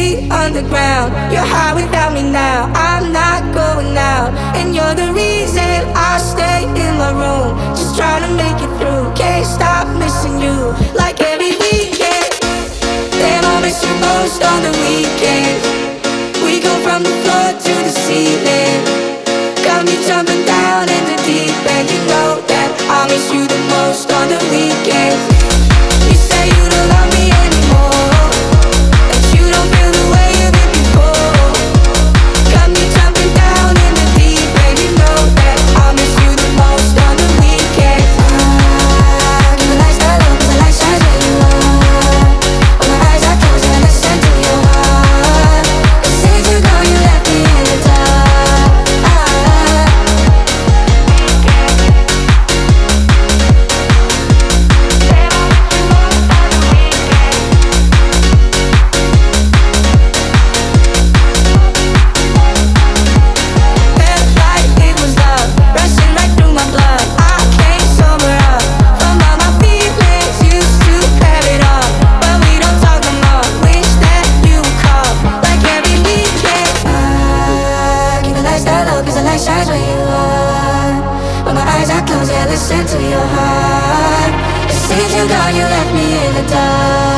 feet underground. You're high without me now. I'm not going out, and you're the reason I stay in my room, just trying to make it through. Can't stop missing you, like every weekend. Damn, I miss you most on the weekends. We go from the floor to the ceiling. Got me jumping down in the deep end. You know that I miss you the most on the weekends. You say you don't love me anymore, that you don't feel the way you did before. Got me jumping down in the deep end. You know that I miss you the most on the weekends. Give me lifestyle love, 'cause the light shines where you are. When my eyes are closed, I listen to your heart. 'Cause since you gone, you left me in the dark. Shines where you are. When my eyes are closed, yeah, listen to your heart. It seems you're gone, you left me in the dark.